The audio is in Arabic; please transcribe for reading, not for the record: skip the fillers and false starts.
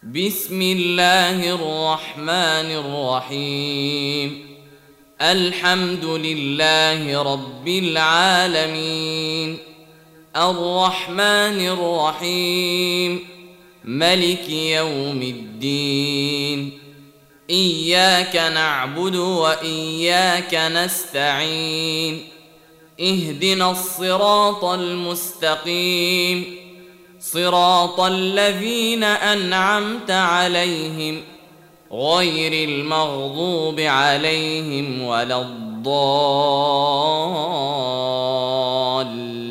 بسم الله الرحمن الرحيم. الحمد لله رب العالمين، الرحمن الرحيم، ملك يوم الدين. إياك نعبد وإياك نستعين، اهدنا الصراط المستقيم، صراط الذين أنعمت عليهم غير المغضوب عليهم ولا الضالين.